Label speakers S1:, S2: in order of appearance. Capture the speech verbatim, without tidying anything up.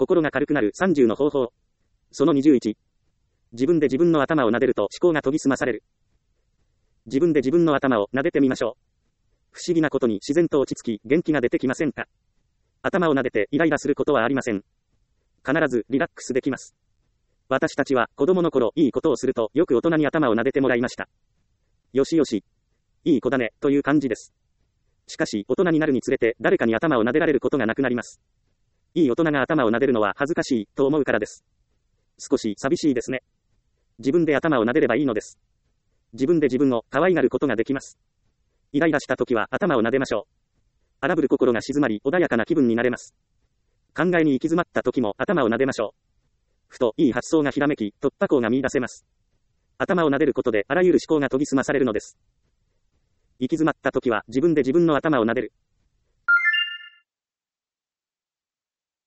S1: 心が軽くなるさんじゅうの方法。そのにじゅういち。自分で自分の頭を撫でると思考が研ぎ澄まされる。自分で自分の頭を撫でてみましょう。不思議なことに自然と落ち着き、元気が出てきませんか？頭を撫でてイライラすることはありません。必ずリラックスできます。私たちは子供の頃いいことをするとよく大人に頭を撫でてもらいました。よしよし。いい子だね、という感じです。しかし大人になるにつれて誰かに頭を撫でられることがなくなります。いい大人が頭を撫でるのは恥ずかしいと思うからです。少し寂しいですね。自分で頭を撫でればいいのです。自分で自分を可愛がることができます。イライラした時は頭を撫でましょう。荒ぶる心が静まり穏やかな気分になれます。考えに行き詰まった時も頭を撫でましょう。ふといい発想がひらめき、突破口が見出せます。頭を撫でることであらゆる思考が研ぎ澄まされるのです。行き詰まった時は自分で自分の頭を撫でる。